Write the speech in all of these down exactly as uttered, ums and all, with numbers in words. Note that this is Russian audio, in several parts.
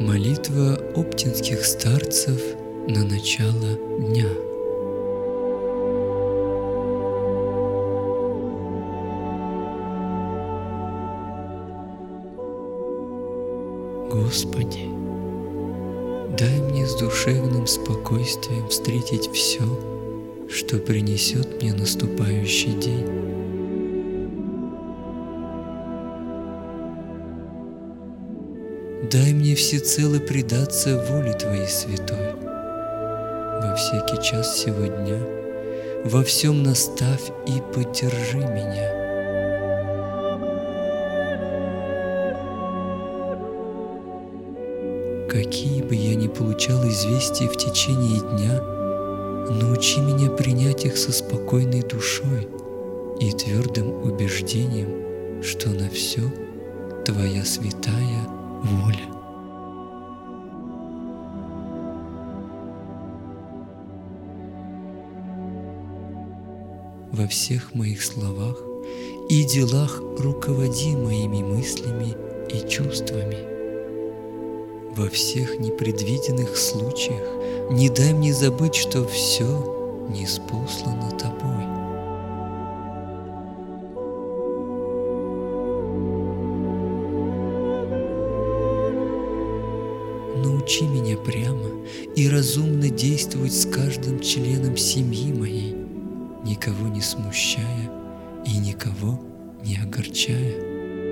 Молитва оптинских старцев на начало дня. Господи, дай мне с душевным спокойствием встретить все, что принесет мне наступающий день. Дай мне всецело предаться воле Твоей святой. Во всякий час сего дня, во всем наставь и поддержи меня. Какие бы я ни получал известия в течение дня, научи меня принять их со спокойной душой и твердым убеждением, что на все Твоя святая воля. Во всех моих словах и делах руководи моими мыслями и чувствами. Во всех непредвиденных случаях не дай мне забыть, что все ниспослано Тобой. Научи меня прямо и разумно действовать с каждым членом семьи моей, никого не смущая и никого не огорчая.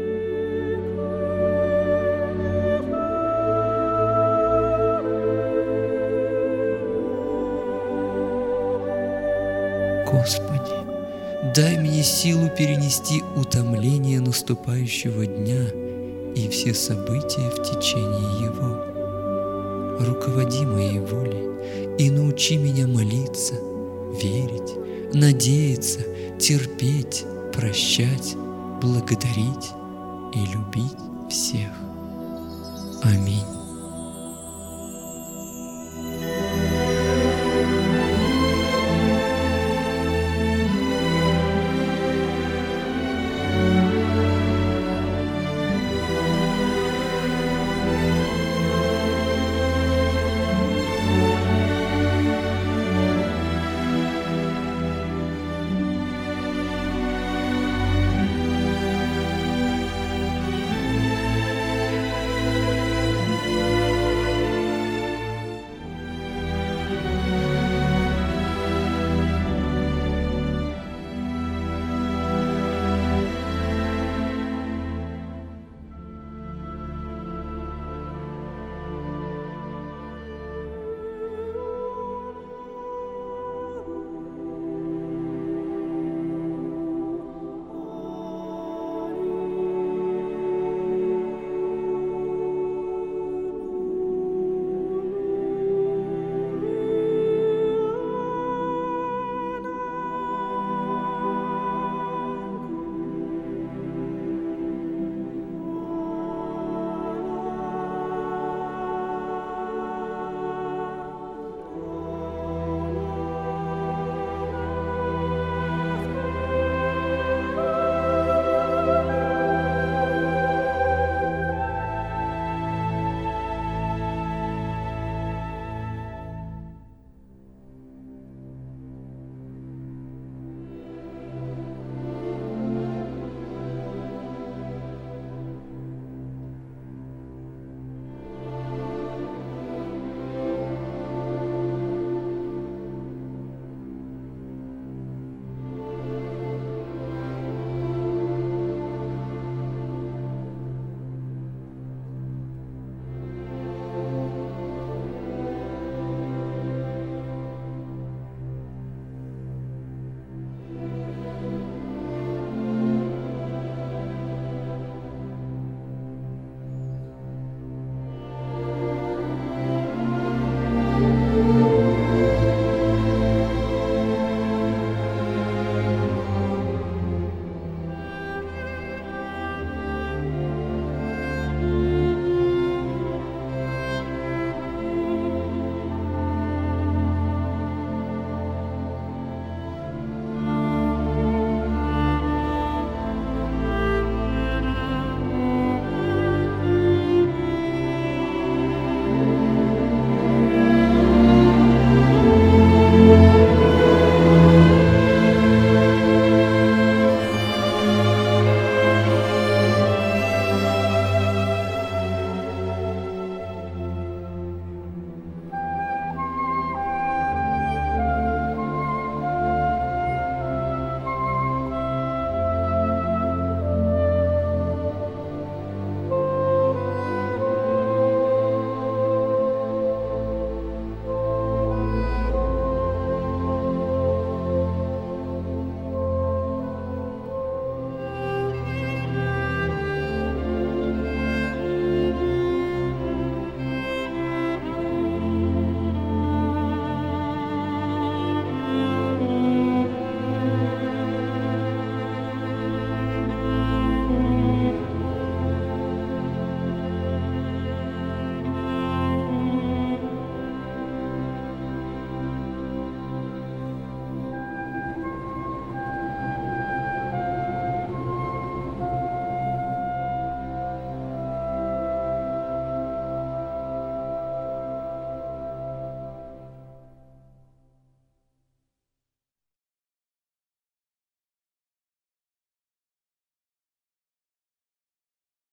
Господи, дай мне силу перенести утомление наступающего дня и все события в течение его. Руководи моей волей и научи меня молиться, верить, надеяться, терпеть, прощать, благодарить и любить всех. Аминь.